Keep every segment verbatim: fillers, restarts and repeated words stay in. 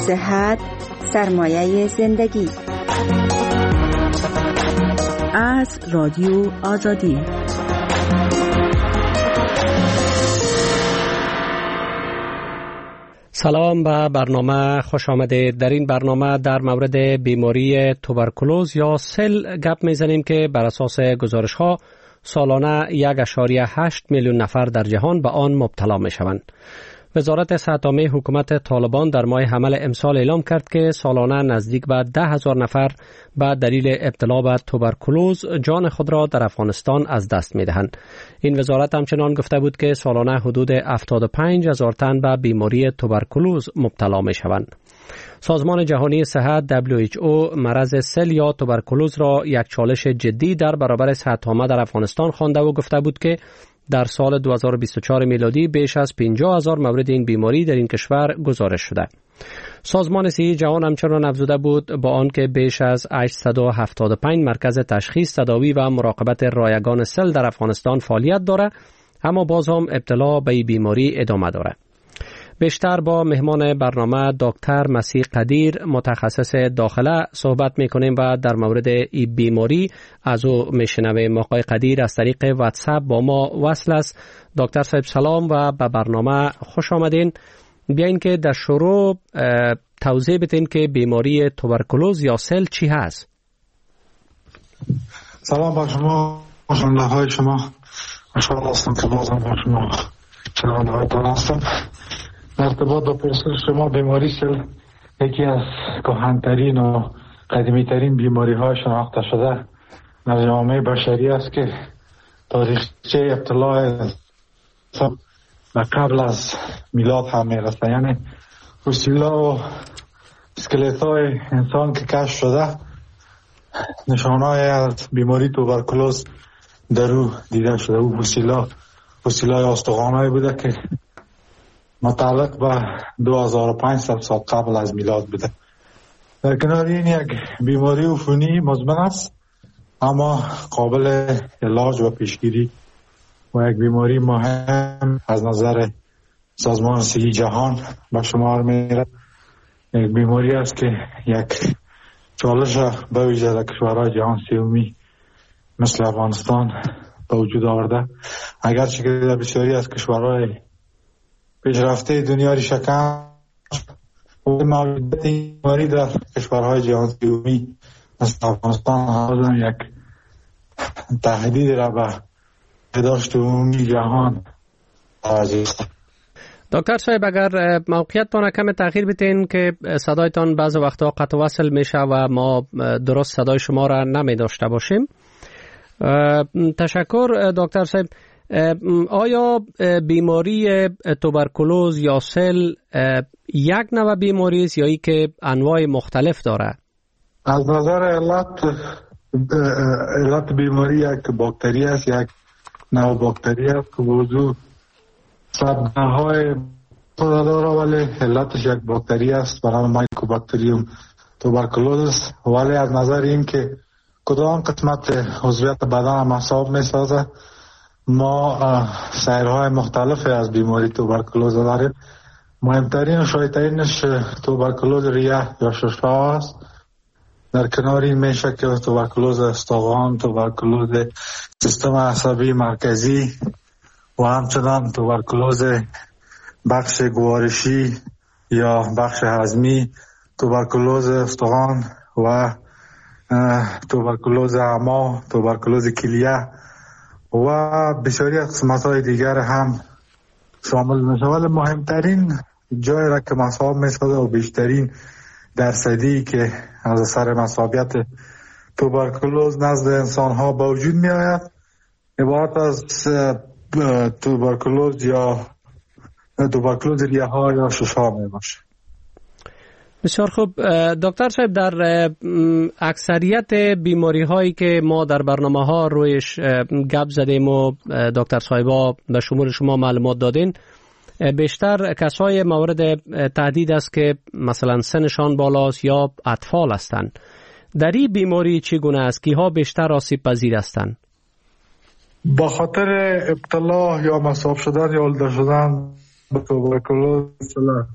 صحت سرمایه زندگی. از رادیو آزادی. سلام به برنامه خوش آمدید. در این برنامه در مورد بیماری توبرکولوز یا سل گپ میزنیم که بر اساس گزارش ها سالانه یک ممیز هشت میلیون نفر در جهان به آن مبتلا می شوند. وزارت صحت عامه حکومت طالبان در ماه حمل امسال اعلام کرد که سالانه نزدیک به ده هزار نفر به دلیل ابتلا به توبرکولوز جان خود را در افغانستان از دست می دهند. این وزارت همچنان گفته بود که سالانه حدود هفتاد و پنج هزار تن به بیماری توبرکولوز مبتلا می شوند. سازمان جهانی صحت دبلیو اچ او مرض سل یا توبرکولوز را یک چالش جدی در برابر صحت عامه در افغانستان خوانده و گفته بود که در سال دو هزار و بیست و چهار میلادی بیش از پنجاه هزار مورد این بیماری در این کشور گزارش شده. سازمان صحت جهان همچنان افزوده بود با آنکه بیش از هشتصد و هفتاد و پنج مرکز تشخیص، تداوی و مراقبت رایگان سل در افغانستان فعالیت دارد، اما باز هم ابتلا به این بیماری ادامه دارد. بیشتر با مهمان برنامه دکتر مسیح قدیر متخصص داخله صحبت میکنیم و در مورد این بیماری از او میشنویم. آقای قدیر از طریق واتساپ با ما وصل است. دکتر صاحب سلام و به برنامه خوش آمدین. بیاین که در شروع توضیح بدین که بیماری توبرکولوز یا سل چی هست؟ سلام با شما، خوشحال های شما. خوشحال هستم که بازم با شما شنونده هایتان هستم. در ارتباط با پرسش شما، بیماری سل یکی از کهن‌ترین و قدیمی‌ترین بیماری‌های شناخته شده در جامعه بشری است که تاریخچه ابتلا و قبل از میلاد هم میرسه. یعنی فسیل‌ها و اسکلت‌های انسان که کشف شده نشانه‌های از بیماری توبرکولوز در او دیده شده. او فسیل‌ها فسیل‌های استخوان‌هایی بوده که متعلق به دو هزار و پانصد سال قبل از میلاد بوده. در کنار این یک بیماری عفونی مزمن است اما قابل علاج و پیشگیری و یک بیماری مهم از نظر سازمان صحت جهان به شمار میره. یک بیماری است که یک چالش به ویژه در کشورهای جهان سومی مثل افغانستان به وجود آورده، اگرچه که در بسیاری از کشورهای پیشرفته دنیای شکم موجودیت این بیماری در کشورهای جهان سومی مثل افغانستان هم یک تهدید را به بهداشت عمومی جهان توجه است. دکتر صاحب اگر موقعیتتان کم تغییر بدین که صدایتان بعض وقتا قطع وصل میشه و ما درست صدای شما را نمی داشته باشیم. تشکر دکتر صاحب. آیا بیماری توبرکولوز یا سل یک نوع بیماری است یا ای که انواع مختلف داره؟ از نظر علت علت بیماری یک باکتری است، یک نوع باکتری است که وضوع سبنه‌های داره ولی علتش یک باکتری است به نام مایکوباکتریوم توبرکولوزیس. ولی از نظر این که کدام قسمت عضویت بدن هم حساب می‌سازه، ما سیرهای مختلف از بیماری توبرکولوز داریم. مهمترین و شایع‌ترینش توبرکولوز ریه یا شش‌پا است. در کنار این میشه که توبرکولوز استخوان، توبرکولوز سیستم عصبی مرکزی و همچنان توبرکولوز بخش گوارشی یا بخش هضمی، توبرکولوز استخوان و توبرکولوز اعما، توبرکولوز کلیه و بسیاری از قسمت‌های دیگر هم شامل میشه. ولی مهمترین جایی را که مصاب میسازه و بیشترین درصدی که از اثر مصابیت توبرکولوز نزد انسان‌ها به وجود میآید عبارت از توبرکولوز یا توبرکولوز ریه‌ها یا شش‌ها میباشه. بسیار خوب دکتر صاحب، در اکثریت بیماری هایی که ما در برنامه ها رویش گپ زدیم و دکتر صاحبا به شمول شما معلومات دادین، بیشتر کسای مورد تهدید است که مثلا سنشان بالاست یا اطفال هستند. در این بیماری چگونه است؟ کیها بیشتر آسیب پذیر هستند؟ با خاطر ابتلا یا مصاب شدن یا ولده شدن به توبرکولوز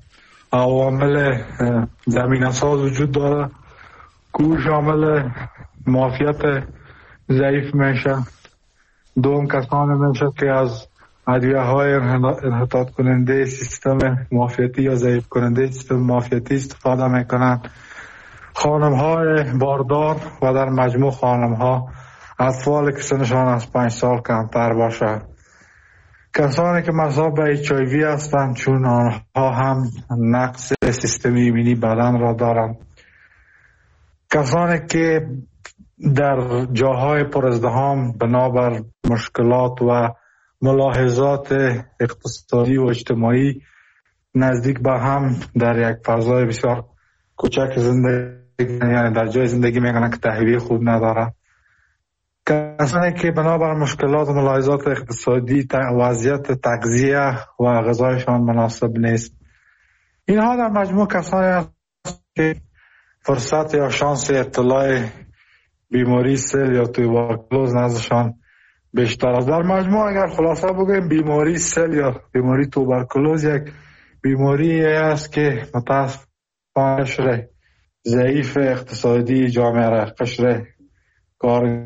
عوامل زمینه ساز وجود داره که شامل معافیت ضعیف میشه. دوم کسانی میشه که از ادویه های انحطاط کننده سیستم معافیتی یا ضعیف کننده سیستم معافیتی استفاده میکنن. خانم های باردار و در مجموع خانم ها اطفال که سنشان از پنج سال کمتر باشه. کسانی که مصاب به اچ آی وی هستند چون آنها هم نقص سیستم ایمنی بدن را دارند. کسانی که در جاهای پر ازدحام بنابر مشکلات و ملاحظات اقتصادی و اجتماعی نزدیک به هم در یک فضای بسیار کوچک زندگی، یعنی در جای زندگی میکنن که تهویه خوب نداره. کسانی که بنابر مشکلات و ملاحظات اقتصادی وضعیت تغذیه و غذایشان مناسب نیست. اینها در مجموع کسانی هستند که فرصت یا شانس اطلاع بیماری سل یا توبرکلوز نزدشان بیشتر است. در مجموع اگر خلاصه بگویم بیماری سل یا بیماری توبرکلوز یک بیماری است که متاسفانه قشر ضعیف اقتصادی جامعه را، قشر کار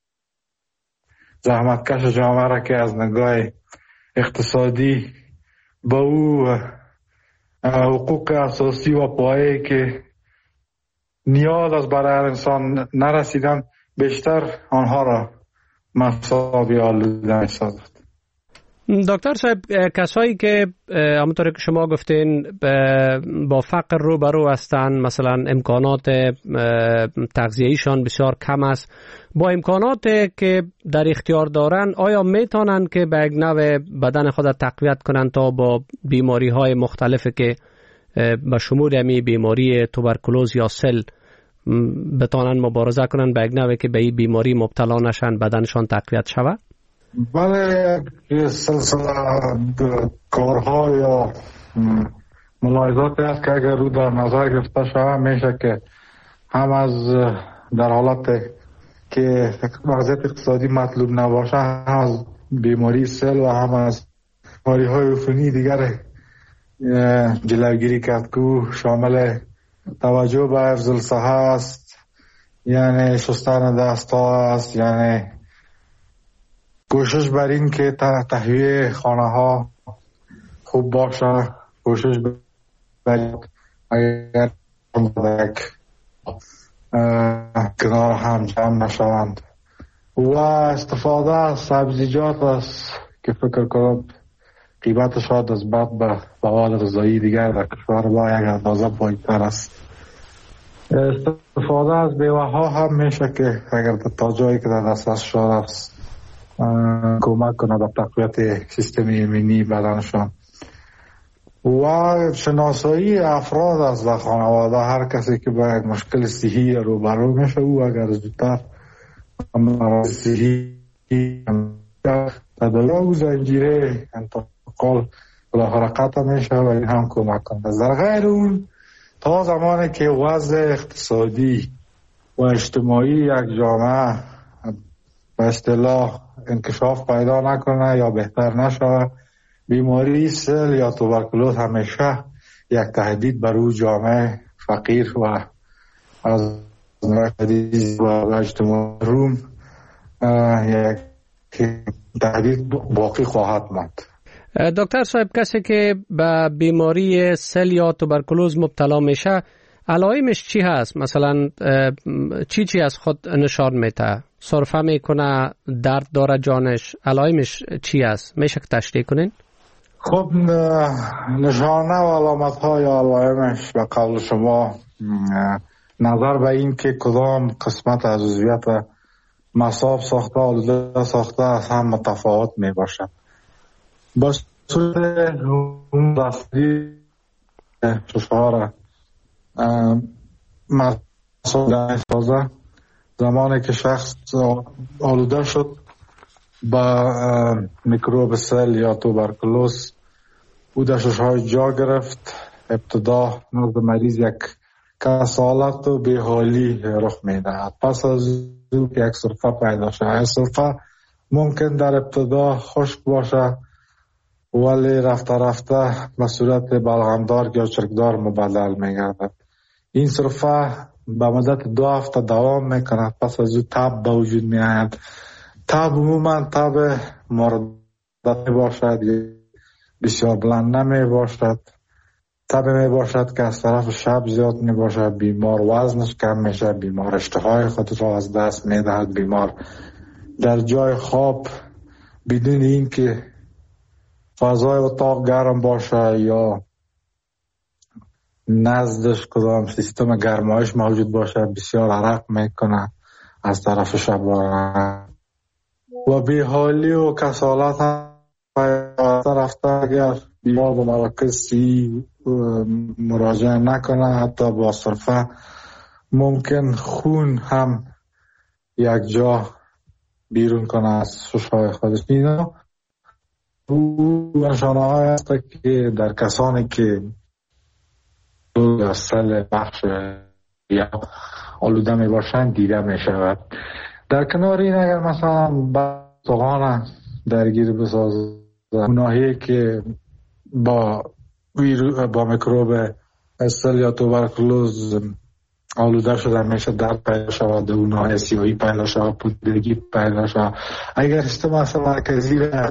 زحمتکش جامعه را که از نگاه اقتصادی با او حقوق اساسی و پایه‌ای که نیاز از برای انسان نرسیدن بیشتر آنها را مصاب آلوده می‌سازد. دکتر صاحب، کسایی که همونطور که شما گفتین با فقر روبرو هستند، مثلا امکانات تغذیه‌ایشان بسیار کم است، با امکانات که در اختیار دارن آیا میتونن که به یک نوع بدن خود تقویت کنن تا با بیماری های مختلفی که به شمول همی بیماری توبرکلوز یا سل بتونن مبارزه کنن، به یک نوع که به این بیماری مبتلا نشن، بدنشان تقویت شود؟ بله، سلسله کارها یا ملاحظاتی است که اگر رو در نظر گرفته شود میشه که هم از در حالت که وضعیت اقتصادی مطلوب نباشه هم از بیماری سل و هم از بیماری های عفونی دیگر جلوگیری کرد که شامل توجه به حفظ الصحه است، یعنی شستن دست ها است، یعنی کوشش بر این که تهویه خانه ها خوب باشه، کوشش بر اگر کنار هم جمع نشوند و استفاده از سبزیجات است که فکر کنم قیمت شاید از بعد به مواد غذایی دیگر در کشور با یک اندازه پایین‌تر است. استفاده از میوه ها هم میشه که اگر تا جایی که در دسترس شده است کمک کنه به تقویت سیستم ایمنی بدنشان و شناسایی افراد از در خانواده. هر کسی که با یک مشکل صحی روبرو میشه او اگر زودتر امراض صحی تداوی و زنجیره انتقال بلا حرکت میشه و این هم کمک کنه. در غیر اون تا زمانی که وضع اقتصادی و اجتماعی یک جامعه به اصطلاح انکشاف پیدا نکنه یا بهتر نشه، بیماری سل یا توبرکلوز همیشه یک تهدید بر او جامعه فقیر و از نوع و اجتماع روم یک تهدید باقی خواهد ماند. دکتر صاحب، کسی که به بیماری سل یا توبرکلوز مبتلا میشه علائمش چی هست؟ مثلا چی چی از خود نشان میده؟ سرفه میکنه، درد داره جانش، علائمش چی هست؟ میشه که تشریح کنین؟ خب نشانه و علامت های علائمش به قول شما نظر به این که کدام قسمت از عضویت مصاب ساخته آلوده ساخته از هم متفاوت می باشد. با صورت رفتی ششار مصاب سازه زمانی که شخص آلوده شد با میکروب سل یا توبرکلوز او در ششهای جا گرفت، ابتدا نزد مریض یک کسالت و بیحالی رخ میدهد. پس از او که یک سرفه پیدا شد، سرفه ممکن در ابتدا خشک باشه ولی رفته رفته به صورت بلغمدار یا چرکدار مبدل میگردد. این سرفه به مدت دو هفته دوام میکند، پس از او تب به وجود میآید. تب عموما تب مورد می باشد، بسیار بلند نمی باشد. تب می باشد که از طرف شب زیاد می باشد، بیمار وزنش کم میشه، بیمار اشتهای خود را از دست می دهد، بیمار در جای خواب بدون این که فضای اتاق گرم باشه یا نزدش کدام سیستم گرمایش موجود باشه بسیار عرق میکنه از طرف شبانه و بیحالی و کسالت هم رفته. اگر بیمار به مراکز مراجعه نکنه حتی با صرفه ممکن خون هم یک جا بیرون کنه از ششهای خودش. اینا او نشانه های هست که در کسانی که یا سل بخش یا آلوده می باشند دیده می شود. در کنار این اگر مثلا بطغان درگیر بسازه، اونایی که با ویرو با میکروب سل یا توبرکلوز آلوده شده میشه درد پیدا شود، اونایی سیاهی پیدا شود، پودرگی پیدا شود. اگر استماس مرکزی را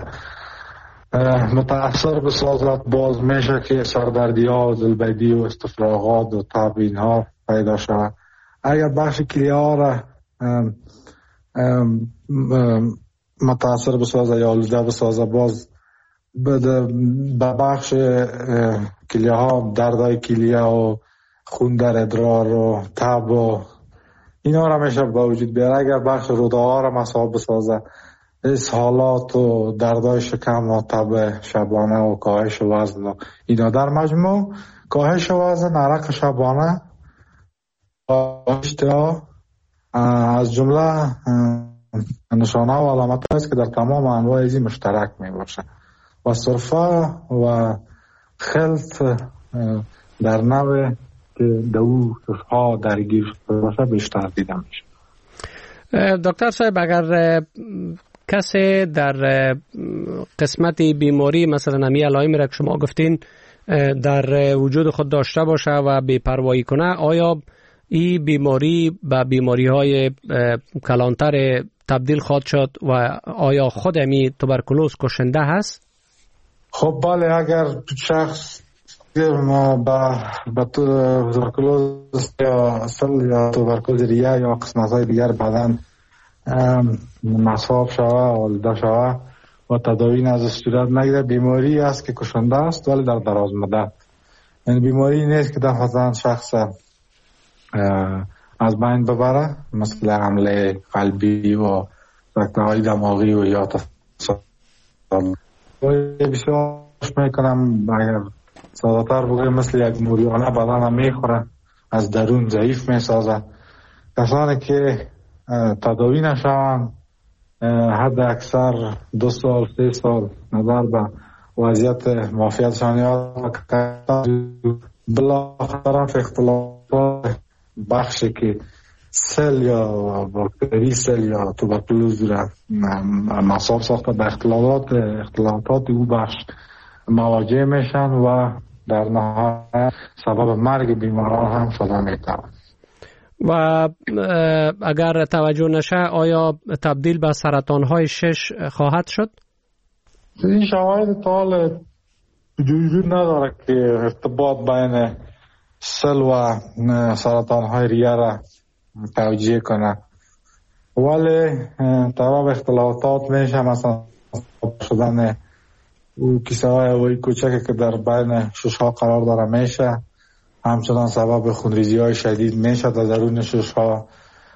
متاثر بسازد باز میشه که سردردی ها و دلبدی و استفراغات و تب اینها پیدا شود. اگر بخش کلیه ها را ام ام ام متاثر بسازه یا آلوده بسازه باز به بخش کلیه ها دردهای کلیه و خون در ادرار و تب و اینا را میشه با وجود بیاره. اگر بخش روده ها را مصاب بسازه اسهالات و دردهای شکم و تب شبانه و کاهش وزن و اینا در مجموع کاهش وزن، عرق شبانه و اشتها از جمله نشانه و علامت است که در تمام انواع ازی مشترک می باشه و صرفه و خلط در نوع که دو ها درگیر باشه بیشتر دیده میشه. دکتر صاحب اگر کسی در قسمت بیماری مثلا همی علائمی را که شما گفتین در وجود خود داشته باشه و بی‌پروایی کنه، آیا این بیماری به بیماری های کلانتر تبدیل خواهد شد و آیا خود همی توبرکلوز کشنده هست؟ خب بله، اگر شخص ما با با توبرکلوز یا سل یا توبرکلوز ریه یا قسمت های دیگر بدن مصاب شوه آلوده شوه و تداوی نزد صورت نگیره، بیماری است که کشنده است ولی در دراز مدت. یعنی بیماری نیست که دفعتاً شخص از بین ببره، مثل حمله قلبی و رکته‌های دماغی و یا تصادف. بسیار میکنم اگر ساده‌تر بگویم مثل یک موریانه بدن میخوره، از درون ضعیف میسازه. کسانی که تداوی نشوند حد اکثر دو سال سه سال نظر به وضعیت معافیتشان یاد بالاخره اختلافات بخشی که سل یا باکتری سل یا توبرکلوز را مصاب ساخته به اختلالات اختلالات او بخش مواجه میشن و در نهایت سبب مرگ بیماران هم شده میتوان. و اگر توجه نشه آیا تبدیل به سرطان های شش خواهد شد؟ این شواهد تال وجود نداره که ارتباط بین سل و سرطان های ریه را توجیه کنه، ولی طبعا اختلافات میشه، مثلا شدن او کیسه های هوایی کوچکی که در بین شش ها قرار داره میشه، همچنان سبب خونریزی های شدید میشه در درون شش ها،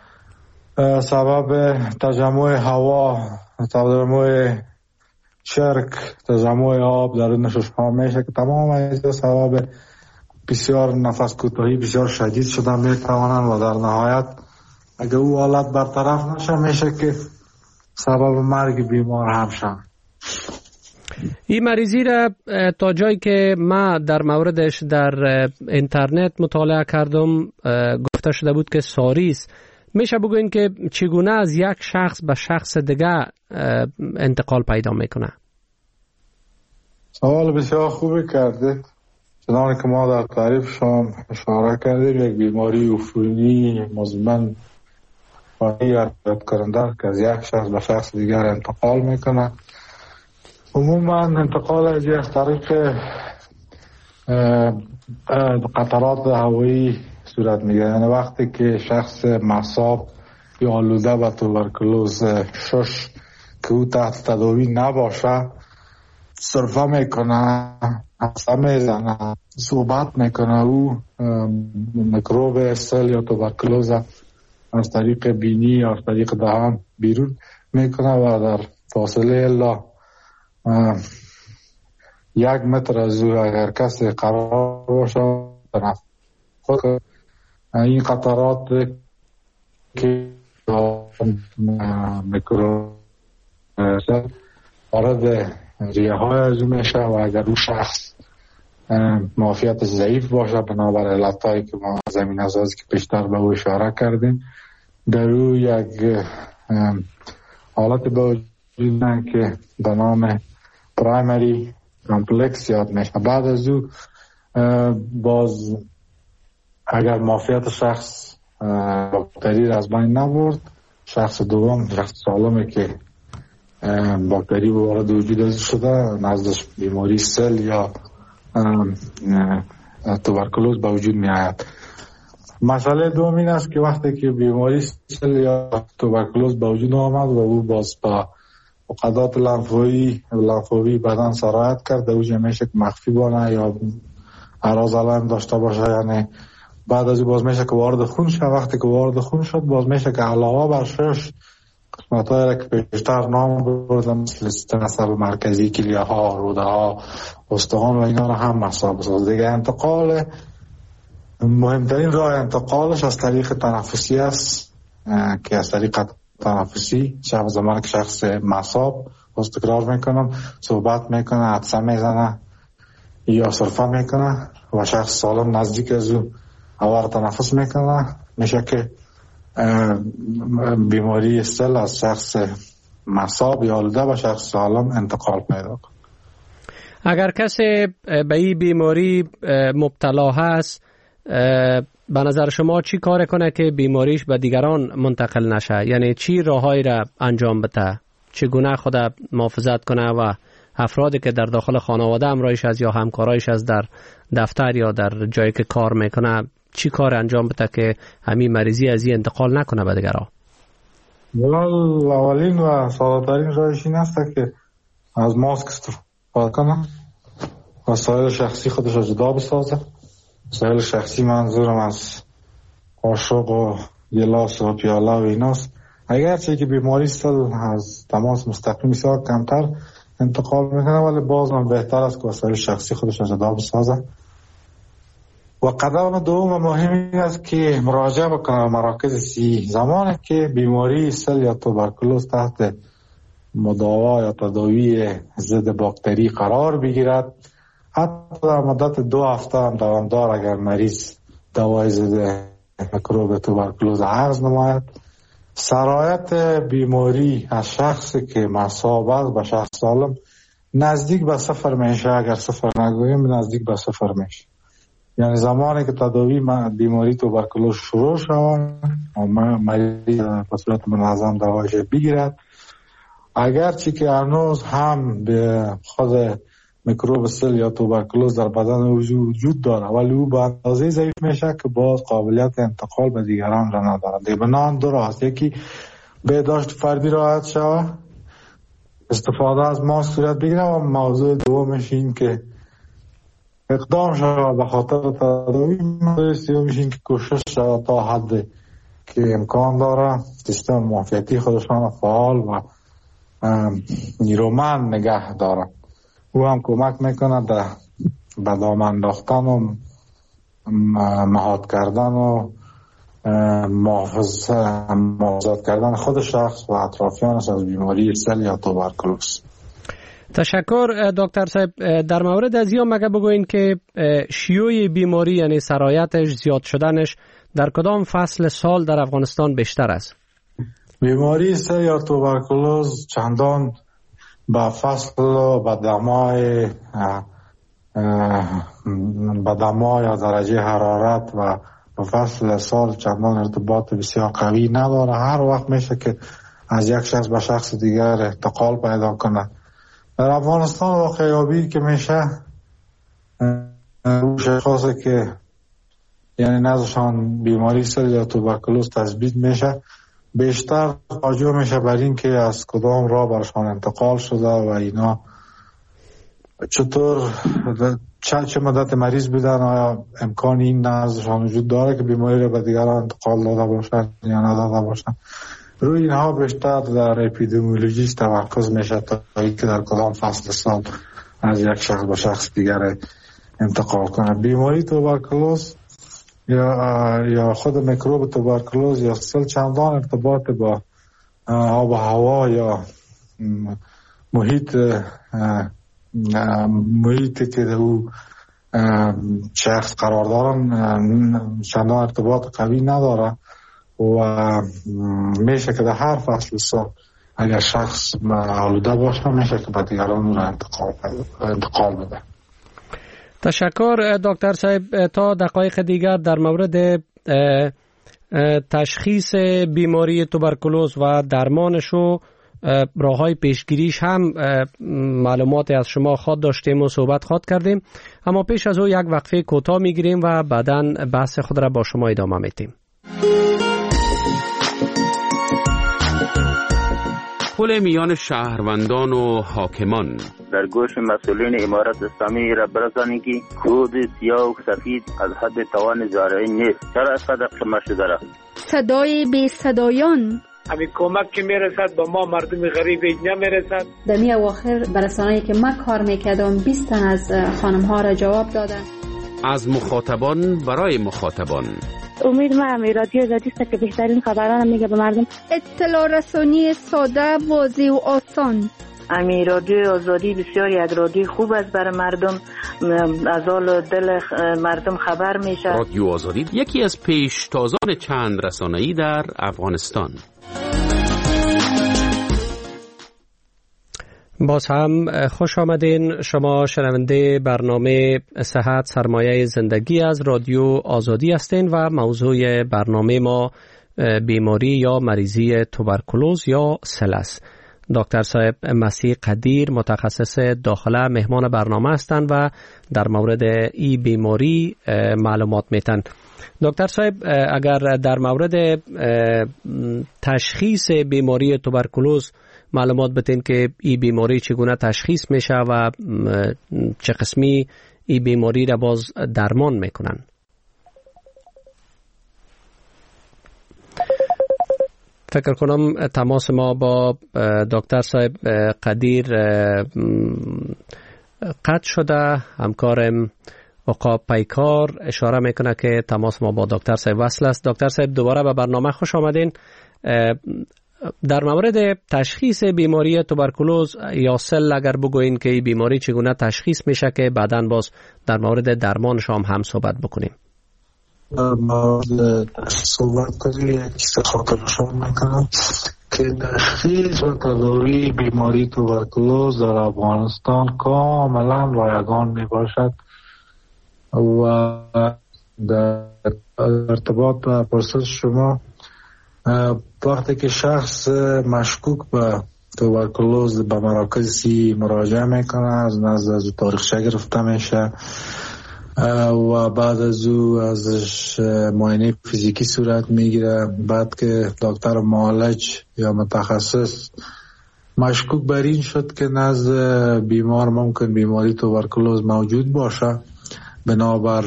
سبب تجمع هوا، تجمع چرک، تجمع آب درون شش ها میشه که تمام این سبب بسیار نفس کوتاهی بسیار شدید شده میتوانند و در نهایت اگر او حالت برطرف نشه میشه که سبب مرگ بیمار هم شد. این مریضی را تا جایی که ما در موردش در اینترنت مطالعه کردم گفته شده بود که ساری است. میشه بگوین که چگونه از یک شخص به شخص دیگه انتقال پیدا میکنه؟ سوال بسیار خوبی کردید. چنانه که ما در تعریف شما اشاره کردیم، یک بیماری عفونی مزمن فانی حرکت کننده که از یک شخص به شخص دیگر انتقال میکنه. عموما انتقال از یک طریق قطرات هوایی صورت میگیره. یعنی وقتی که شخص مصاب یا آلوده به توبرکلوز شش که او تحت تداوی نباشه سرفه میکنه، حسه میزنه، صحبت میکنه، او میکروب سل یا توبرکلوز از طریق بینی یا از طریق دهان بیرون میکنه و در فاصله الا یک متر از او اگر کسی قرار باشه خود این قطرات که میکروب سل وارد ریه های از او میشه و اگر او شخص معافیت ضعیف باشه بنابر علتایی که ما زمین اساسی که پیشتر به او اشاره کردیم در او یک حالت به وجود نه که به نام پرایمری کامپلکس یاد میشه. بعد از او باز اگر معافیت شخص باکتری از بین نبرد، شخص دوم شخص سالمه که باکتری وارد وجود از شده نزدش بیماری سل یا توبرکلوز به وجود می آید. مسئله دوم این است که وقتی که بیماری سل یا توبرکلوز به وجود آمد و او باز با فقدات لنفاوی لنفاوی بدن سرایت کرد، در اوج میشه که مخفی بانه یا اعراض علائم داشته باشه، یعنی بعد از باز میشه که وارد خون شد. وقتی که وارد خون شد باز میشه که علاوه بر شش قسمت‌هایی که پیشتر نام بردم مثل سیستم عصب مرکزی، کلیه ها، روده ها، استخوان و اینا رو هم مصاب بساز. دیگه انتقال مهمترین راه انتقالش از طریق تنفسی است که از طریق تنفسی شخص زمان که شخص مصاب باز تکرار میکنم صحبت میکنه، عطسه میزنه یا سرفه میکنه و شخص سالم نزدیک از او آوار تنفس میکنه، میشه که بیماری سل از شخص مصاب یا آلوده به شخص سالم انتقال پیدا کنه. اگر کسی به این بیماری مبتلا هست، به نظر شما چی کار کنه که بیماریش به دیگران منتقل نشه؟ یعنی چی راههایی را انجام بده؟ چگونه خود محافظت کنه و افرادی که در داخل خانواده همراهش از یا همکارایش از در دفتر یا در جایی که کار میکنه چی کار انجام بده که همین مریضی از این انتقال نکنه به دیگران؟ اولین و ساده‌ترین راهش این است که از ماسک استفاده کنه، وسایل شخصی خودش را جدا بسازه. وسایل شخصی منظورم از قاشق و گلاس و پیاله و ایناست. اگرچه که بیماری سل از تماس مستقیم بسیار کمتر انتقال میکنه ولی باز هم بهتر است که وسایل شخصی خودش را جدا بسازه. و قدم دوم مهم این است که مراجعه بکنه مراکز صحی. زمانی که بیماری سل یا توبرکلوز تحت مداوا یا تداوی ضد باکتری قرار بگیرد، حتی در مدت دو هفته هم دوامدار اگر مریض دوای ضد میکروب توبرکلوز اخذ نماید، سرایت بیماری از شخصی که مصاب است به شخص سالم نزدیک به صفر میشه. اگر صفر نگوییم نزدیک به صفر میشه. یعنی زمانی که تداوی بیماری توبرکلوز شروع شود و مریض به صورت منظم دوایش بگیرد، اگرچه که هنوز هم به خود میکروب سل یا توبرکلوز در بدن وجود داره ولی او به اندازه ضعیف میشه که باز قابلیت انتقال به دیگران را نداره. دیگه بنان دو راه است، یکی بهداشت فردی رعایت شود، استفاده از ماسک صورت بگیره، و موضوع دومش این که اقدام شود به خاطر تداوی. موضوع سومش این که کوشش شود تا حد که امکان داره سیستم معافیتی خودشان فعال و نیرومند نگه داره. او هم کمک میکنه در به دام انداختن و مهاد کردن و محافظت کردن خود شخص و اطرافیانش از بیماری سل یا توبرکلوز. تشکر دکتر صاحب. در مورد از یا مگه بگوین که شیوع بیماری یعنی سرایتش زیاد شدنش در کدام فصل سال در افغانستان بیشتر است؟ بیماری سل یا توبرکلوز چندان با فصل و با دمای با دما یا درجه حرارت و با فصل سال چندان ارتباط بسیار قوی نداره. هر وقت میشه که از یک شخص به شخص دیگر انتقال پیدا کنه. در افغانستان واقعیابی که میشه شخصی که یعنی نزدشان بیماری سل یا توبرکلوز تثبیت میشه بیشتر توجه میشه بر این که از کدام راه برشان انتقال شده و اینا چطور چه چه مدت مریض بودن، آیا امکان این نزدشان وجود داره که بیماری را به دیگران انتقال داده باشن یا نداده باشن. روی اینها بیشتر در اپیدمیولوژیست تمرکز میشه تا اینکه در کدام فصل سال از یک شخص به شخص دیگر انتقال کنه. بیماری توبرکلوز یا یا خود میکروب توبرکلوز یا سل چندان ارتباط با آب و هوا یا محیط محیطی که در او شخص قرار دارن چندان ارتباط قوی نداره و میشه که در هر فصل سال اگر شخص آلوده باشه میشه که به دیگران رو انتقال انتقال بده. تشکر دکتر صاحب. تا دقایق دیگر در مورد تشخیص بیماری توبرکلوز و درمانش و راه‌های پیشگیریش هم معلومات از شما خواد داشتیم و صحبت خواد کردیم، اما پیش از او یک وقفه کوتاه میگیریم و بعداً بحث خود را با شما ادامه میدیم. پل میان شهروندان و حاکمان. در گوش مسئولین امارت اسلامی را برسانید که کود سیاه و سفید از حد توان زارعی نیست. چرا از صدق شما شده را؟ صدای بی صدایان. همین کمک که میرسد با ما مردم غریب اینجا میرسد. در می اواخر برسانه‌ای که من کار میکردم بیست تن از خانم ها را جواب دادن. از مخاطبان برای مخاطبان. امید ما هم رادیو آزادی است که بهترین خبران میگه به مردم. اطلاع رسانی ساده، واضح و آسان. امی رادیو آزادی بسیار یک رادیو خوب است برای مردم، از حال دل مردم خبر میشه. رادیو آزادی یکی از پیشتازان چند رسانه‌ای در افغانستان. باز هم خوش آمدین. شما شنونده برنامه صحت سرمایه زندگی از رادیو آزادی هستین و موضوع برنامه ما بیماری یا مریضی توبرکلوز یا سل است. دکتر صاحب مسیح قدیر متخصص داخله مهمان برنامه هستند و در مورد این بیماری معلومات میتن. دکتر صاحب اگر در مورد تشخیص بیماری توبرکلوز معلومات بتین که این بیماری چگونه تشخیص میشه و چه قسمی این بیماری را باز درمان میکنن. فکر کنم تماس ما با دکتر صاحب قدیر قطع شده. همکارم عقاب پیکار اشاره میکنه که تماس ما با دکتر صاحب وصل است. دکتر صاحب دوباره به برنامه خوش آمدین. در مورد تشخیص بیماری توبرکلوز یا سل اگر بگوین که این بیماری چگونه تشخیص میشه که بعداً باز در مورد درمانش هم هم صحبت بکنیم. در مورد صحبت کنیم یک چیز خاطر شما میکنم که تشخیص و تداوی بیماری توبرکلوز در افغانستان کاملا رایگان میباشد و در ارتباط با پرسش شما وقتی که شخص مشکوک به توبرکلوز به مراکز سی مراجعه میکنه از نزد از تاریخچه گرفته میشه و بعد از او ازش معاینه فیزیکی صورت میگیره. بعد که دکتر معالج یا متخصص مشکوک بر این شد که نزد بیمار ممکن بیماری توبرکلوز موجود باشه بنابر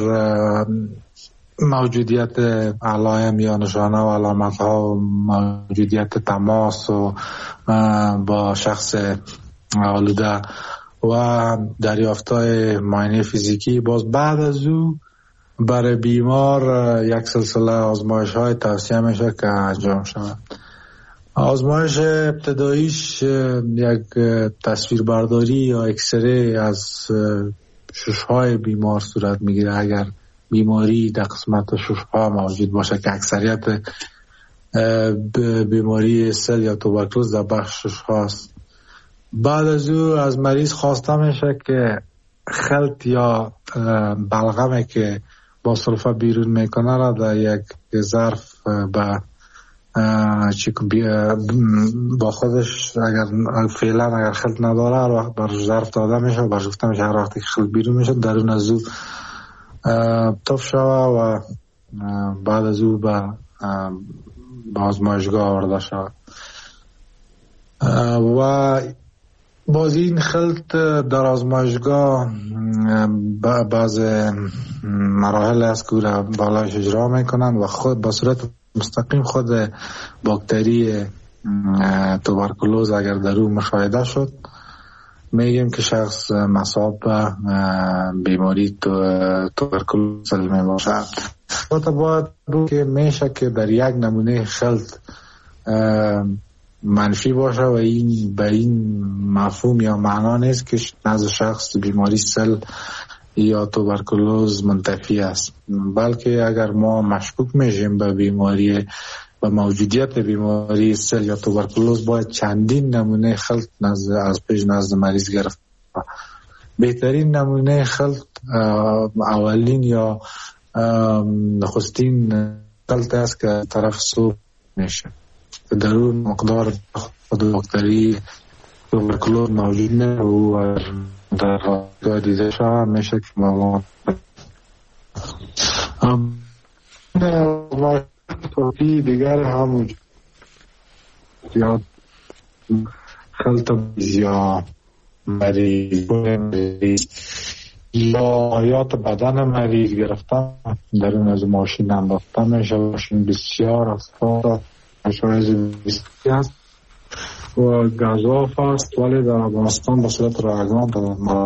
موجودیت علائم یا نشانه و علامت ها و موجودیت تماس و با شخص آلوده و دریافتای معاینه فیزیکی، باز بعد از او برای بیمار یک سلسله آزمایش های توصیه میشه که انجام شود. آزمایش ابتداییش یک تصویر برداری یا اکسره از ششهای بیمار صورت میگیره اگر بیماری در قسمت ششها موجود باشه که اکثریت بیماری سل یا توبرکلوز در بخش ششها است. بعد از او از مریض خواسته میشه که خلط یا بلغمی که با سلفه بیرون میکنه را در یک ظرف با با خودش اگر فعلا اگر خلط نداره بر ظرف داده میشه، بر گفته میشه هر وقتی که خلط بیرون میشه درون از او تف شوه و بعد از او به آزمایشگاه آورده شود. و باز این خلط در آزمایشگاه بعض مراحل است که را بالایش اجرا میکنن و خود با صورت مستقیم خود باکتری توبرکلوز اگر در او مشاهده شد میگیم که شخص مصاب به بیماری توبرکلوز می باشد. باید بود که میشه که در یک نمونه خلط منفی باشه و این به این مفهوم یا معنا نیست که نزد شخص بیماری سل یا توبرکلوز منتفی است، بلکه اگر ما مشکوک میشیم به بیماری و موجودیت بیماری سل یا توبرکلوز باید چندین نمونه خلط نزد از پیش نزد مریض گرفت. بهترین نمونه خلط اولین یا نخستین خلط است که طرف صوب میشه در اون مقدار خود باکتری توبرکلوز موجود نه و در راه دیده شده میشه که ما توفی دیگر هم یا خلط یا مریض یا حیات بدن مریض گرفتن در اون از ماشین انداخته میشه. ماشین بسیار اصفار شایز بیستی است و گذاف است ولی در افغانستان به صورت رایگان در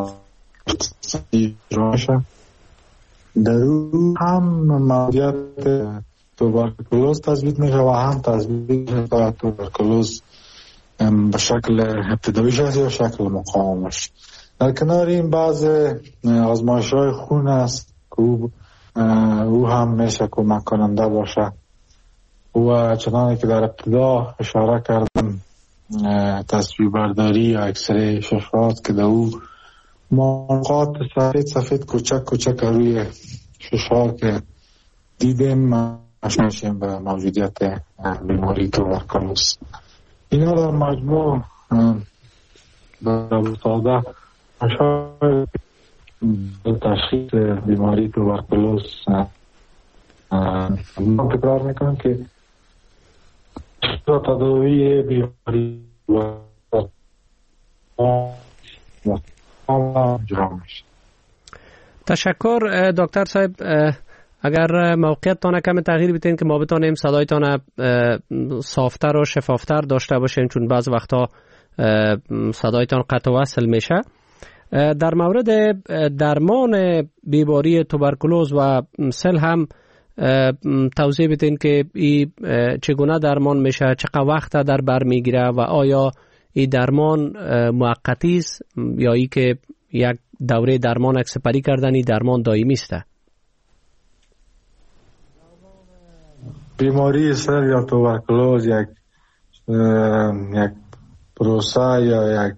مراجعه در او هم موجودیت توبرکلوز تثبیت میشه و هم تثبیت میشه توبرکلوز به شکل ابتداییش است یا شکل مقاومش. در کنار این بعض آزمایش های خون است که او, او هم میشه کمک کننده باشه و چنانه که در ابتدا اشاره کردم تصویر برداری یا اکسره ششات که در او مانقات سفید سفید کوچک کوچک روی ششار که دیدیم مشمشیم به موجودیت بیماری توبرکلوز. اینا در مجموع به ساده اشاره تشخیص بیماری توبرکلوز ما تکرار میکنم که تداوی بیماری و تشکر دکتر صاحب. اگر موقعیتتان کم تغییر بدین که ما بتانیم صدایتان صافتر و شفافتر داشته باشیم، چون بعض وقتا صدایتان قطع و وصل میشه. در مورد درمان بیماری توبرکلوز و سل هم توضیح بدین که ای چگونه درمان میشه، چقدر وقت در بر میگیره و آیا این درمان موقتی است یا ای که یک دوره درمان اکسپری کردن این درمان دائمی است؟ بیماری سل یا توبرکلوز یک یک پروسه یا یک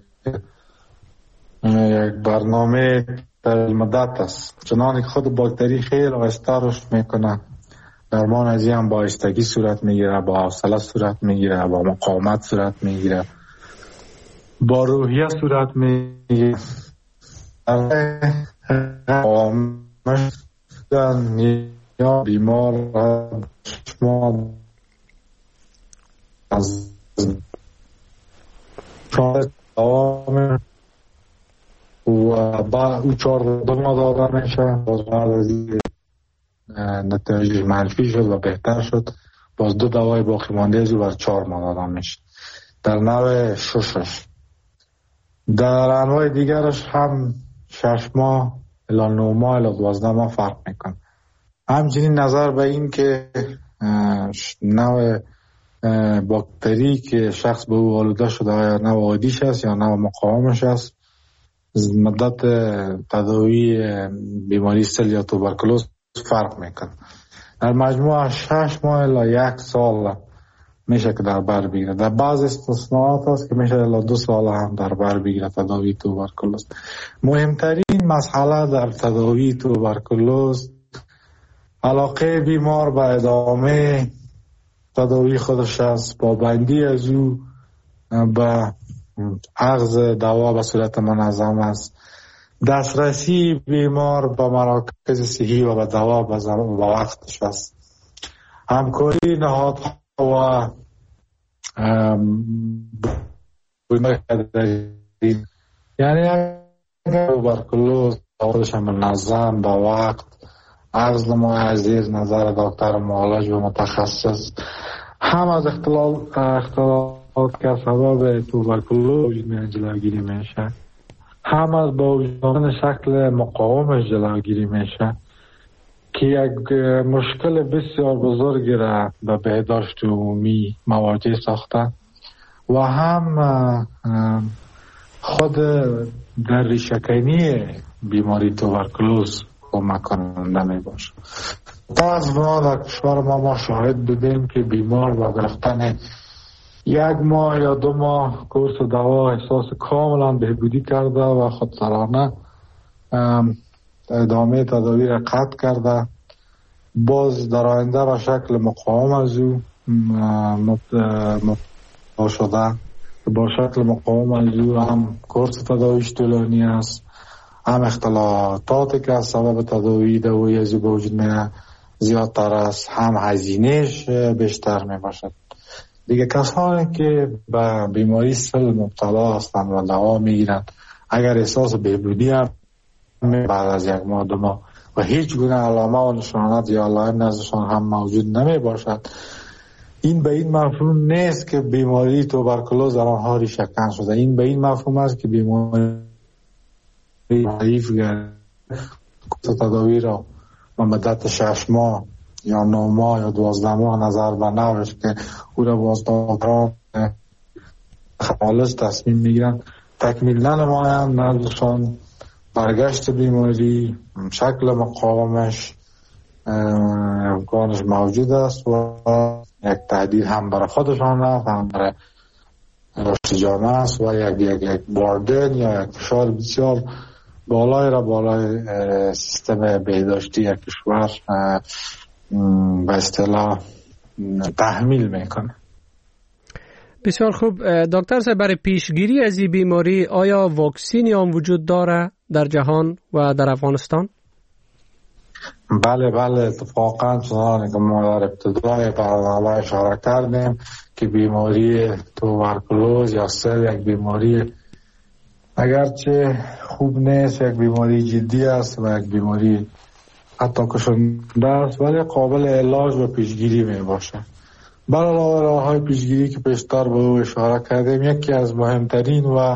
یک برنامه طویل مدت است. چنانکه خود باکتری خیلی آهسته رشد میکنه، درمان از این هم با آهستگی صورت میگیره، با حوصله صورت میگیره، با مقاومت صورت میگیره، با روحیه صورت میگیره. مقاومت یا بیمار شما از دوام و با او چهار دوما داده میشه. باز بعد از این نتایج منفی شد و بهتر شد، باز دو دوای باقی مانده از او بر چهار ماه داده میشه در نوع ششش. در انواع دیگرش هم شش ماه الی نه ماه الی دوازده ماه فرق میکنه. همچنین نظر به این که نوع باکتری که شخص به او آلوده شده آیا نوع عادیش است یا نوع مقاومش است، مدت تداوی بیماری سل یا توبرکلوز فرق میکنه. در مجموع شش ماه الی یک سال میشه که در بر بگیره. در بعض استثناءات هست که میشه الا دو سال هم در بر بگیره تداوی توبرکلوز. مهمترین مسئله در تداوی توبرکلوز علاقه بیمار به ادامه تداوی خودش است، پابندی از او به اخذ دوا به صورت منظم است، دسترسی بیمار به مراکز صحی و به دوا به وقتش است، همکاری نهادها و یعنی توبرکلوز دواش منظم به وقت عرض نمای زیر نظر دکتر معالج و متخصص هم از اختلال اختلالات که سبب توبرکلوز جلوگیری میشه، هم از با وجود شکل مقاومش جلوگیری میشه که یک مشکل بسیار بزرگی را به بهداشت عمومی مواجه ساخته و هم خود در ریشه‌کنی بیماری توبرکلوز کمک کننده می باشه. تا از ما در کشور ما ما شاهد بودیم که بیمار با گرفتن یک ماه یا دو ماه کورس دوا احساس کاملا بهبودی کرده و خودسرانه ادامه تداوی را قطع کرده، باز در آینده به شکل مقاوم از او مبتلا شده. با شکل مقاوم از او هم کورس تداویش طولانی است، هم اختلاطاتی که از سبب تداوی دوایی از او به وجود میاد زیادتر است، هم هزینهش بیشتر می باشد. دیگه کسانی که به بیماری سل مبتلا هستند و دوا میگیرند اگر احساس بهبودی هم بعد از یک ماه دو ماه و هیچ گونه علامه و نشانات یا علائم نزدشان هم موجود نمی باشد، این به این مفهوم نیست که بیماری توبرکلوز در آنها ریشه‌کن شده. این به این مفهوم است که بیماری ضعیف تداوی را به مدت شش ماه یا نه ماه یا دوازده ماه نظر به نوش که او را بازداران خالص تصمیم میگیرن تکمیل ننمایند، نزدشان برگشت بیماری شکل مقاومش امکانش موجود است و یک تهدید هم برای خودشان است هم برای رشد جامعه است و یک یک یک باردن یا یک فشار بسیار بالای را بالای سیستم بهداشتی یک کشور به اصطلاح تحمیل میکنه. بسیار خوب دکتر صاحب، برای پیشگیری از این بیماری آیا واکسینی هم وجود داره در جهان و در افغانستان؟ بله بله اتفاقا چنانه که ما در ابتدای برنامه اشاره کردیم که بیماری توبرکلوز یا سل یک بیماری اگرچه خوب نیست، یک بیماری جدی است و یک بیماری حتی کشنده است، ولی قابل علاج و پیشگیری می باشه. علاوه راه های پیشگیری که پیشتر به او اشاره کردیم، یکی از مهمترین و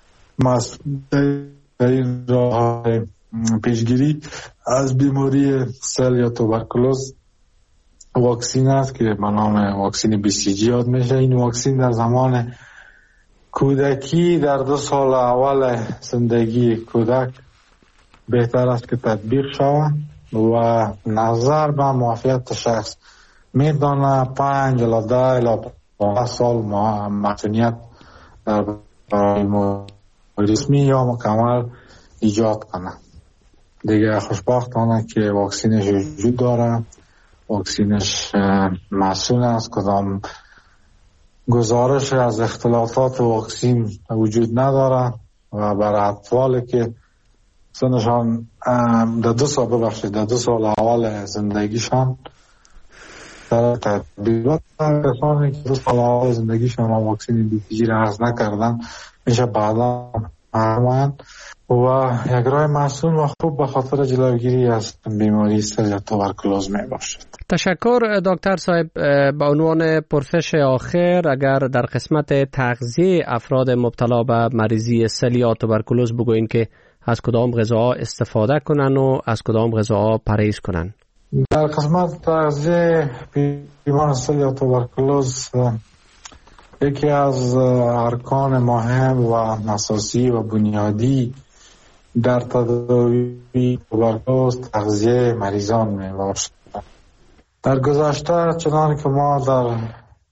مسئولترین راه های پیشگیری از بیماری سل یا توبرکلوز واکسین است که به نام واکسین بی سی جی یاد میشه. این واکسین در زمان کودکی در دو سال اول زندگی کودک بهتر است که تطبیق شود و نظر به معافیت شخص میدانه پنج الی ده الی پانزده سال معافیت در بیماری رسمی یا مکمل ایجاد کنه. دیگه خوشبختانه که واکسینش وجود داره، واکسینش مسئول است، کدام گزارش از اختلافات واکسین وجود نداره و برای اطفالی که سنشان در دو سال ببخشید در دو سال اول زندگیشان در تطبیقات کسانی که دو سال اول زندگیشان واکسین بی سی جی را اخذ نکردن میشه بعدا مرمایند و یک راه مسئول و خوب به خاطر جلوگیری از بیماری سل یا توبرکلوز می باشد. تشکر دکتر صاحب. به عنوان پرسش آخر اگر در قسمت تغذیه افراد مبتلا به مریضی سل یا توبرکلوز بگوین که از کدام غذاها استفاده کنن و از کدام غذاها پرهیز کنن؟ در قسمت تغذیه بیمار سل یا توبرکلوز یکی از ارکان مهم و اساسی و بنیادی در تداوی توبرکلوز تغذیه مریضان می باشد. در گذشته چنان که ما در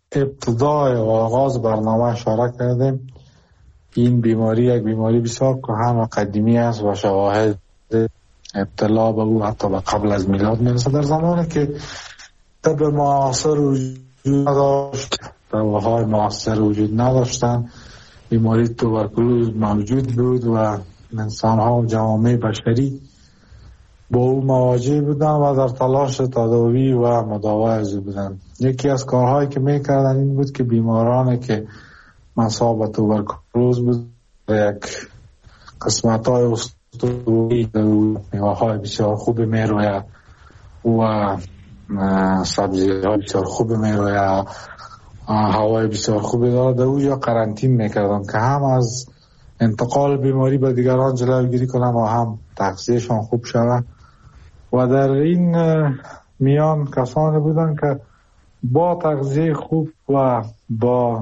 ابتدای و آغاز برنامه اشاره کردیم. این بیماری یک بیماری بسیار کهن و قدیمی است و شواهد ابتلا به او حتی به قبل از میلاد میرسه. در زمانی که طب معاصر وجود نداشت، دواهای معاصر وجود نداشتن، بیماری توبرکلوز موجود بود و انسان ها و جوامع بشری با او مواجه بودن و در تلاش تداوی و مداوای از او بودن. یکی از کارهایی که میکردن این بود که بیمارانی که مصاب به توبرکلوز بود یک قسمت های استوایی میوه های بسیار خوب میروید و سبزی های بسیار خوب میروید، هوای بسیار خوبی داره، در او یا قرنطین میکردن که هم از انتقال بیماری به دیگران جلوگیری کنن و هم تغذیهشان خوب شود. و در این میان کسانی بودن که با تغذیه خوب و با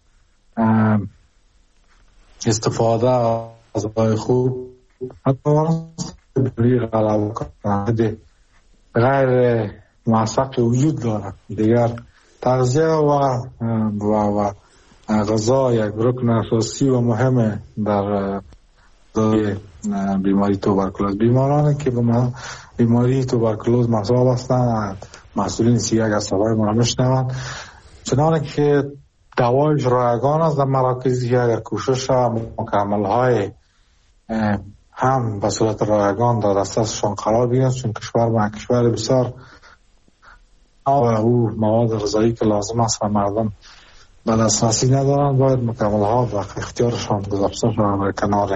استفاده از غذای خوب حتی بیماری غلبه کنند غیر موثق وجود دارد. دیگر تغذیه و و و غذا یک رکن اساسی و مهمه در بیماری توبرکلوز. بیمارانی که به بیماری توبرکلوز مصاب هستند مسئولین سیاگ از سوای ما میشنوند، چنانه که دوایش رایگان است در مراکزی اگر کوشش مکمل های هم به صورت رایگان در دسترسشان قرار بگیرند، چون کشور ما کشور بسیار و او مواد غذایی که لازم است و مردم به دسترسی ندارند، باید مکمل ها و اختیارشان گذاشته شود در کنار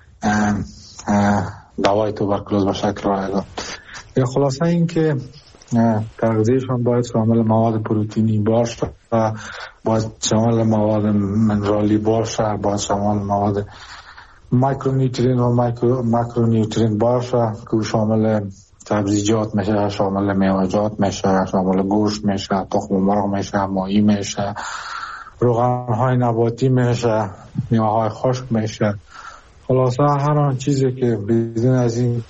دوای توبرکلوز به شکل رایگان. یا خلاصه این که تغذیهشان باید شامل مواد پروتئینی باشه، باید شامل مواد منرالی باشه، باید شامل مواد مایکرونیوترین و ماکرونیوترین باشه که شامل سبزیجات میشه، شامل میوه‌جات میشه، شامل گوشت میشه، تخم مرغ میشه، ماهی میشه، روغن های نباتی میشه، میوه های خشک میشه. خلاصه هر آن چیزی که بدون از این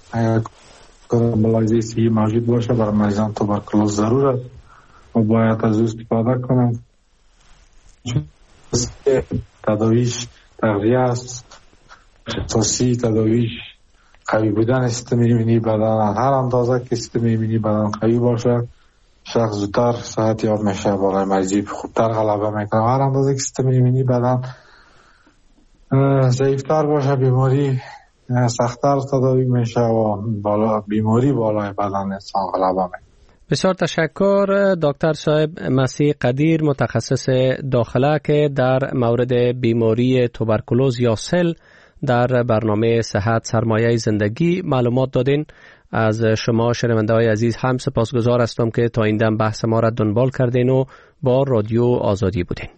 ملاحظه صحی موجود باشه برای مریضان توبرکلوز ضرور است و باید از او استفاده کنند. تداویش تغذیه است، اساسی تداویش قوی بودن سیستم ایمنی بدن. هر اندازه که سیستم ایمنی بدن قوی باشه شخص زودتر صحت یاب میشه، برای مریضی خوبتر غلبه میکنه. هر اندازه که سیستم ایمنی بدن ضعیفتر باشه بیماری سخت‌تر تداوی میشه و بالا بیماری بالای بدن انسان غلبه میکنه. بسیار تشکر دکتر صاحب مسیح قدیر، متخصص داخله که در مورد بیماری توبرکلوز یا سل در برنامه صحت سرمایه زندگی معلومات دادین. از شما شنونده های عزیز هم سپاسگزار هستم که تا این دم بحث ما را دنبال کردین و با رادیو آزادی بودین.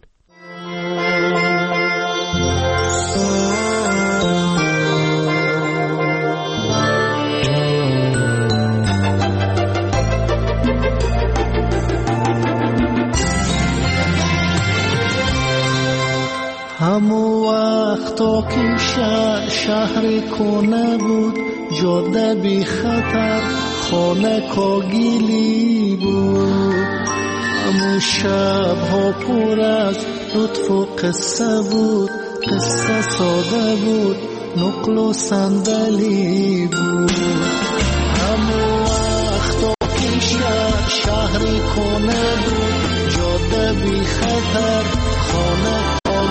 همو وقتا که شهر کنه بود، جاده بی خطر، خانه کاگیلی بود. همو شب ها پر از لطف و قصه بود، قصه ساده بود، نقل و صندلی بود. همو وقتا که شهر کنه بود، جاده بی خطر، خانه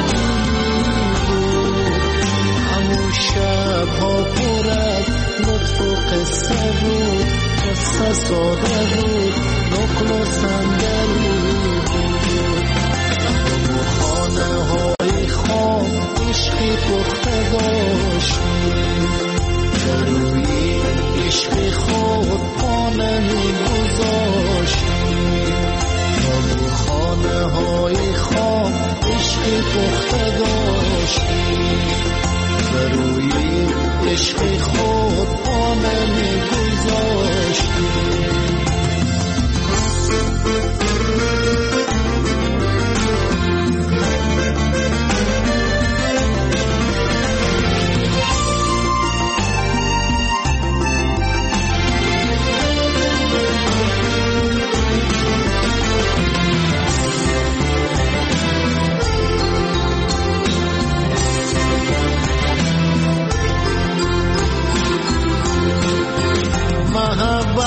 قصه بود، قصه ساده بود، نقل و صندلی بود. و خانه های خام عشقی پخته داشتیم، در روی عشق خود پا نمی گذاشتیم. و خانه های خام عشقی پخته داشتیم، در روی عشق خود پا نمی گذاشتیم.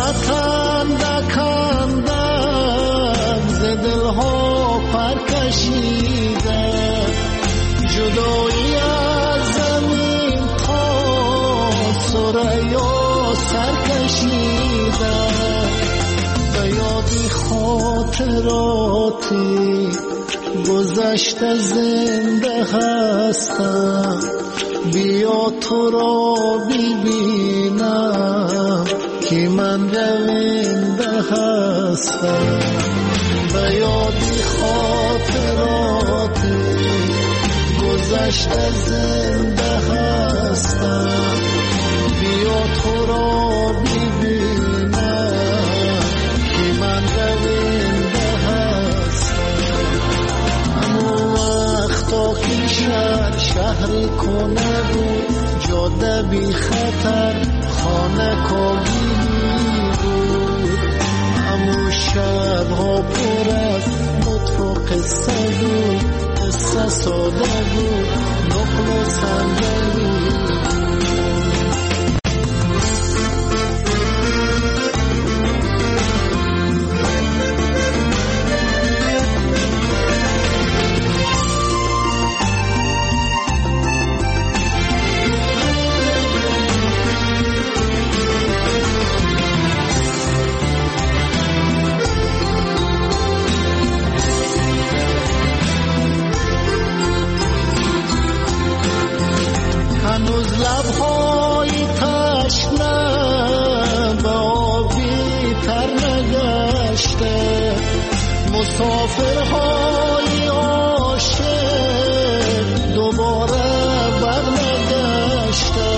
خنده کندم ز دلها پر کشیده جدایی از زمین تا ثریا سر کشیده به یادی خاطراتی گذشته زنده هستم بیا تو را ببینم که من رونده هستم به یادی خاطراتی گذشته زنده هستم بیا تو را ببینم که من رونده هستم همون وقتا که شهر شهر کنه بود جاده بی خطر خانه کاغیلی بود همون شبها پر از لطف و قصه بود قصه ساده بود نقل و صندلی مسافرهای عاشق دوباره برنگشته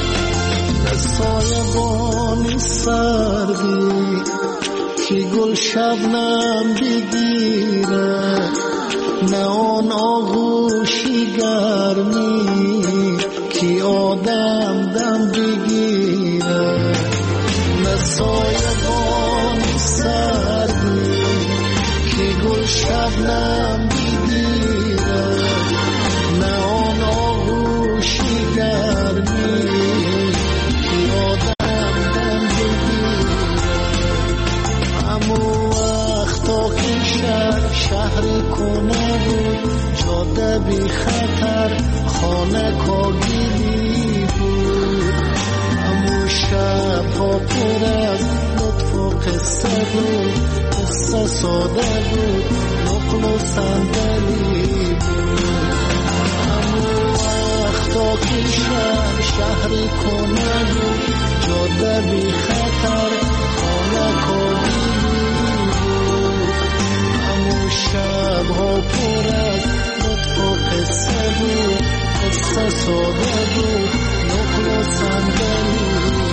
سایبانی سردی که گل شبنم بگیره نه آن آغوشی گرمی که آدم دم بگیره نه سایبانی سردی گل شبنم بگیره نه آن آغوشی گرمی که آدم دم بگیره همون وقتا که شهر شهر کنه بود جاده بی خطر خانه کاغیلی بود همون شبها پر از لطف و قصه بود قصه ساده بود نقل و صندلی بود همون وقتا که شهر شهر کنه بود جاده بی خطر خانه کاغیلی بود همون شبها پر از لطف و قصه بود قصه ساده بود نقل و صندلی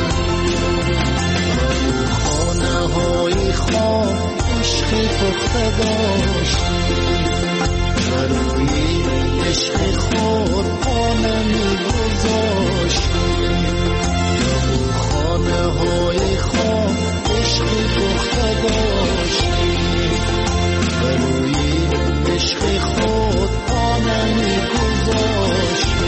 خانه های خواب عشقی پخته داشتی برای عشق خود پانه می گذاشتی خانه های خواب عشقی پخته داشتی برای عشق خود پانه می گذاشتی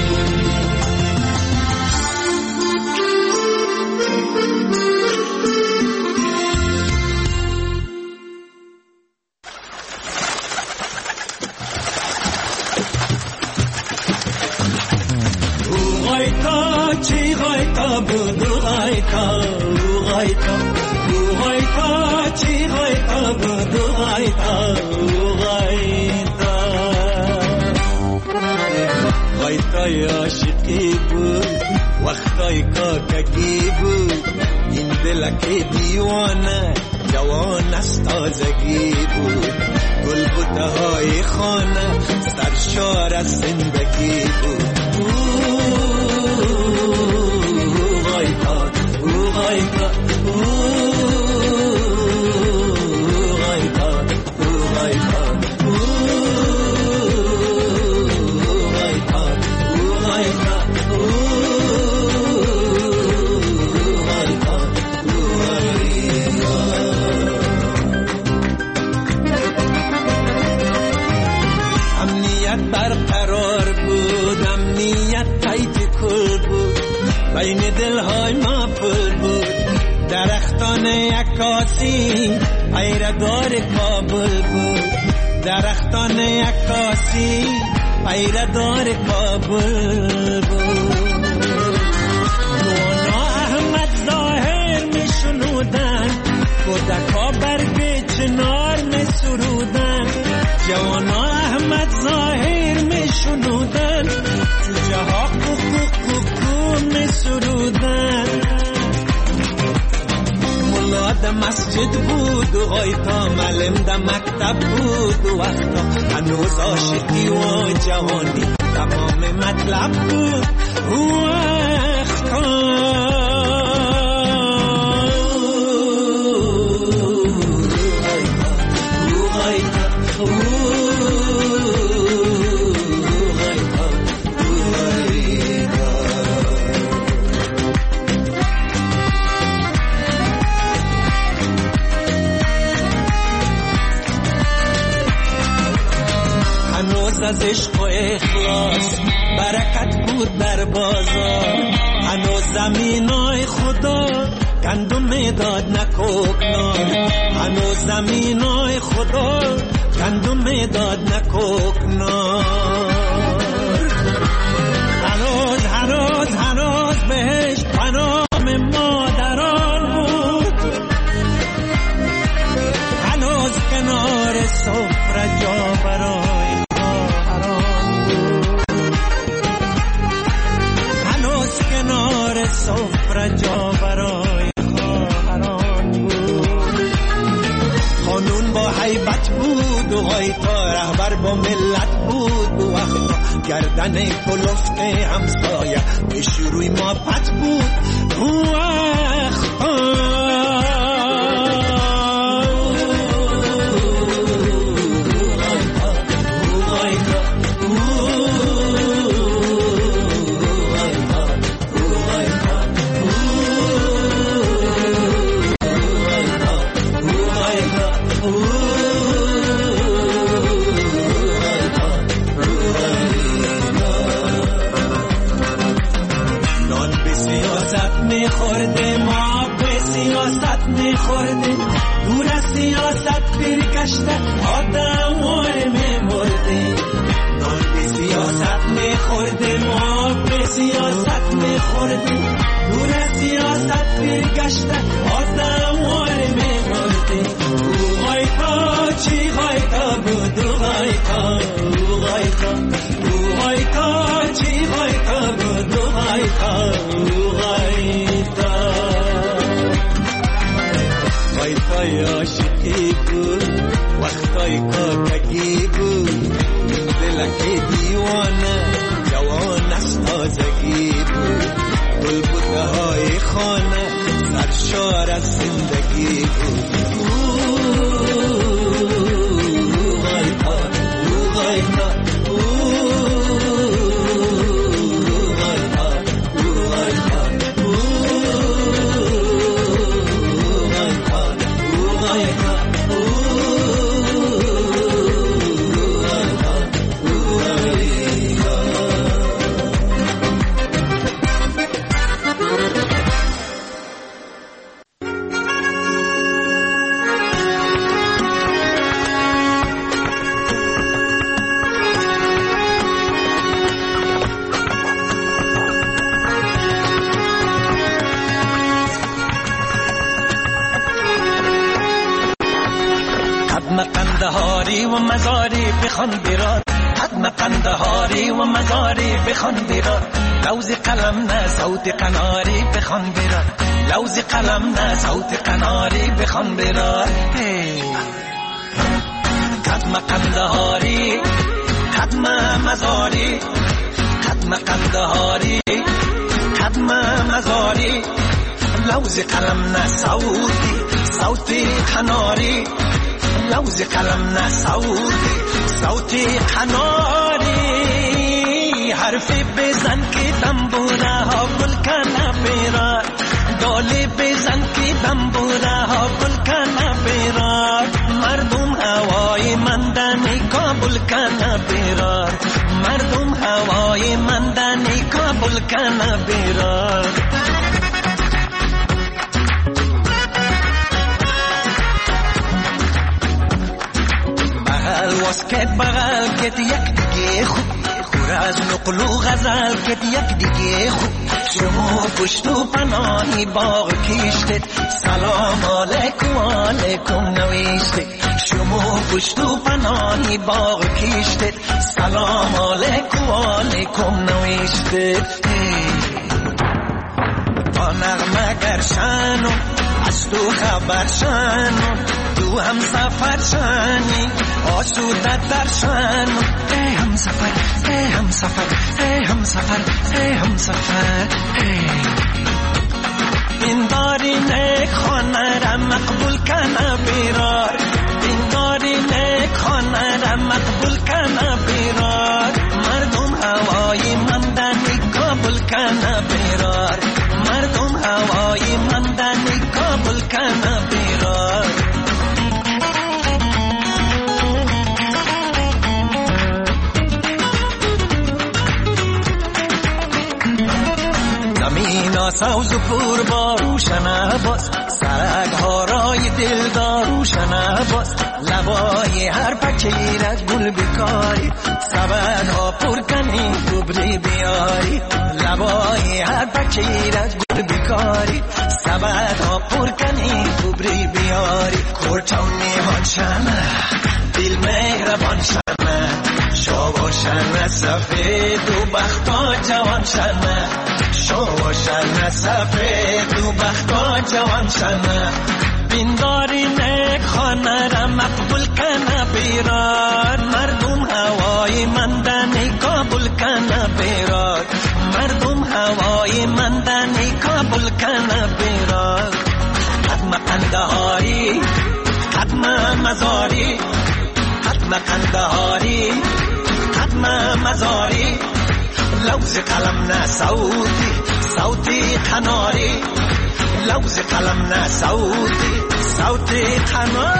وقتای عاشقی بود وقتای کاکگی بود این دلک دیوانه جوان است تازگی بود گل بوته های خانه سرشار از زندگی بود غایتا او غایتا برقرار بود امنیت عکاسی پیردار کابل بود، درختان عکاسی پیردار کابل بود. نونا احمد ظاهر می شنودن، کودکا برگ چنار می سرودن. جوانا احمد ظاهر می شنودن، جوجه ها کوکو کوکو می سرودن. ملا ده مسجد بود و غایتا، معلم ده مکتب بود و وقتا. هنوز عاشقی و جوانی تمام مطلب بود و وقتا. از عشق و اخلاص برکت بود در بازار. هنوز زمینای خدا گندم داد نکوکنار. هنوز زمینای خدا گندم داد نکوکنار. هنوز هنوز هنوز بهش پنام مادران بود. هنوز کنار سفره جا برای سفره جا برای خواهران بود. خانون با حیبت بود و غایتا، رهبر با ملت بود و وقتا. گردن کلفت همسایه به شروع ما پت بود و وقتا. میخورده ما به سیاست میخورده، دور از سیاست برگشته آدم واره میمرده. نان به سیاست میخورده ما به سیاست میخورده، دور از سیاست برگشته آدم واره میمرده. او غایتا چی غایتا بود او غایتا او غایتا او غایتا چی غایتا بود او غایتا او غایتا. غایتای عاشقی بود وقتای کاکگی بود، دلک دیوانه جوان از تازگی بود. گل بوته های خانه سرشار از زندگی بود. او غایتا او غایتا قندهاری و مزاری بخوان براد، حتم قندهاری و مزاری بخوان براد. لوز قلم نه صوت قناری بخوان براد، لوز قلم نه صوت قناری بخوان براد. حتم قندهاری حتم مزاری، حتم قندهاری حتم مزاری. لوز قلم نه صوتی صوتی قناری، لوز قلم نه صوتی صوتی قناری. حرفی بزن که دنبوره ها گل کنه بیرار، دالی بزن که دنبوره ها گل کنه بیرار. مردم هوای مندنی کابل کنه بیرار، مردم هوای مندنی کابل کنه بیرار. بسکت بغل کت یک دیگه خوب خور از نقل و غزل کت یک دیگه خوب شما پشت و پناهی باغ کشتید سلام علیکم علیکم نوشتید شما پشت و پناهی باغ کشتید سلام علیکم علیکم نوشتید با نغمه گرشنو از تو خبر شنو تو هم سفر شنی آسودت در شنو ای هم سفر ای هم سفر ای هم سفر ای هم سفر این داری نیک خانه را مقبول کنه بیرار این داری نیک خانه را مقبول کنه بیرار مردم هوای مندنی قبول کنه بیرار مردم هوای مندنی قبول کنه بیرار زمین سوز و پر با روشن باز سرک ها رای دل دار روشن باز لبای هر پکیرت گل بیکاری سبد ها پر کنی گبری بیاری لبای هر پکیرت گل بیکاری سبد ها پر کنی گبری بیاری کورتونی هانشنه دل مهربان شنه شو شنه سفید و بختا جوان شنه شو شنه سفید و بختا جوان شنه بینداری نیک خانه را مقبول کنه بیرار مردم هوای مندنی قبول کنه بیرار مردم هوای مندنی قبول کنه بیرار قدم قندهاری قدم مزاری قدم قندهاری قدم مزاری لوز قلم نه صوتی صوتی قناری لوز قلم نه صوتی صوتی قناری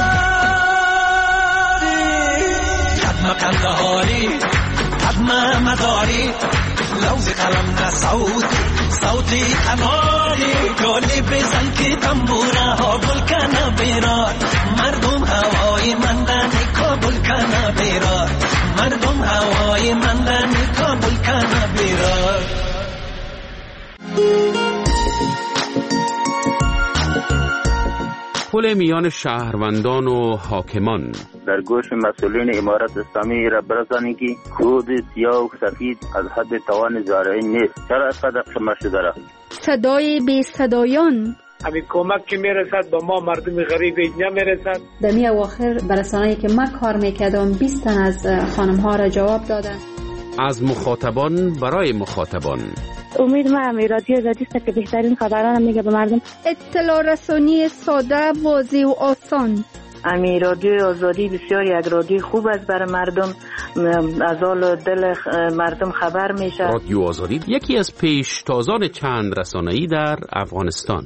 قدم قندهاری قدم مداری لوز قلم نه صوتی صوتی قناری گلی بزن که تنبوره ها گل کنه بیرار مردم هوای مندنی قبول کنه بیرار مردم هوای مندنی قبول کنه بیرار پل میان شهروندان و حاکمان در گوش مسئولین امارت اسلامی را برسانی که کود سیاه و سفید از حد توان زارعین نیست چرا از قدر شما شده را صدای بی صدایان همین کمک که میرسد با ما مردم غریب اینجا میرسد. در می اواخر برسانه‌ای که من کار میکردم بیست تن از خانم ها را جواب دادن. از مخاطبان برای مخاطبان امید من رادیو آزادی است که بهترین خبران میگه به مردم. اطلاع رسانی ساده، واضح و آسان. امی رادیو آزادی بسیار یک رادیو خوب است برای مردم، از حال دل مردم خبر میشه. رادیو آزادی یکی از پیشتازان چند رسانه‌ای در افغانستان.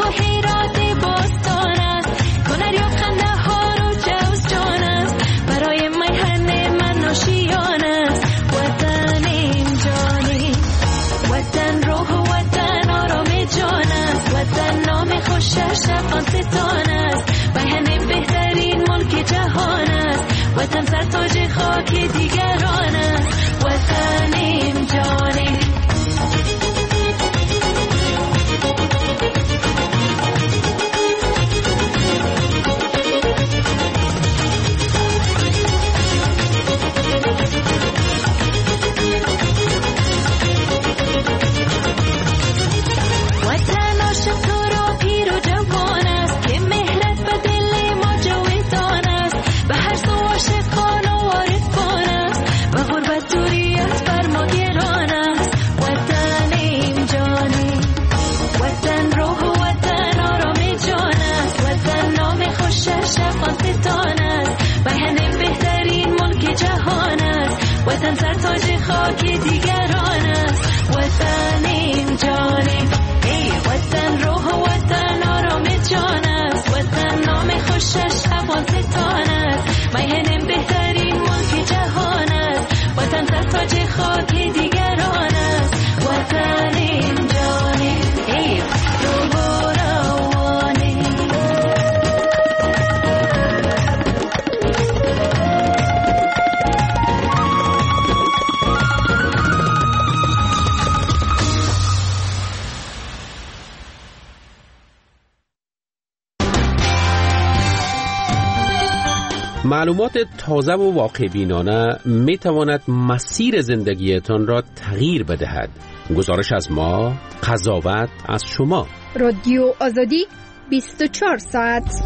برای مسئولیت بر ما گران است. وطنیم جانیم، وطن روح و وطن آرام جان است. وطن نام خوشش افغانستان است، بیان بهترین ملک جهان است. وطن سر تاج خاک دیگران است. وطنیم جانیم، ای وطن روح و وطن آرام جان است. وطن نام خوشش افغانستان است، بیان بهترین ملک جهان است. وطن سر تاج خاک دیگران است. وطنیم جانیم، ای روح و روانیم. معلومات تازه و واقع بینانه می تواند مسیر زندگیتان را تغییر بدهد. گزارش از ما، قضاوت از شما. رادیو آزادی بیست و چهار ساعت.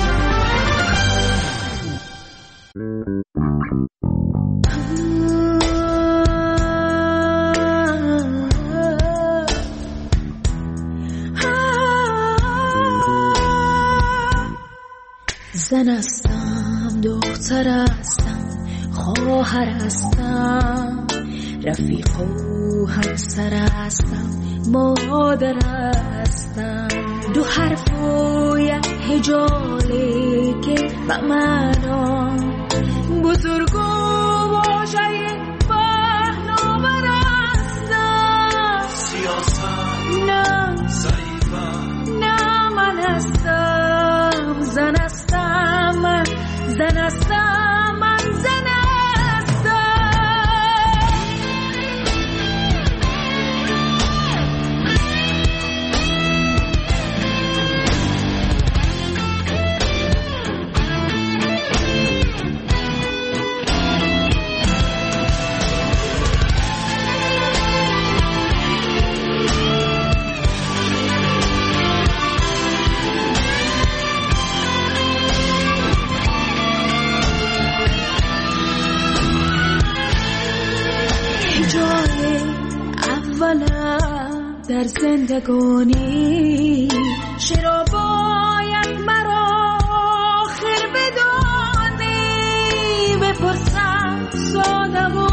زن هستم، دختر هستم، خواهر هستم، رفیق و همسر هستم، مادر هستم. دو حرف و یک هجاله که به معنا بزرگ و واژه پهناور هستم. سیاست نه ضعیفم، نه من هستم زن هستم، من زن هستم، من زن هستم. جای اولم در زندگانی، چرا باید مرا آخر بدانی؟ بپرسم ساده و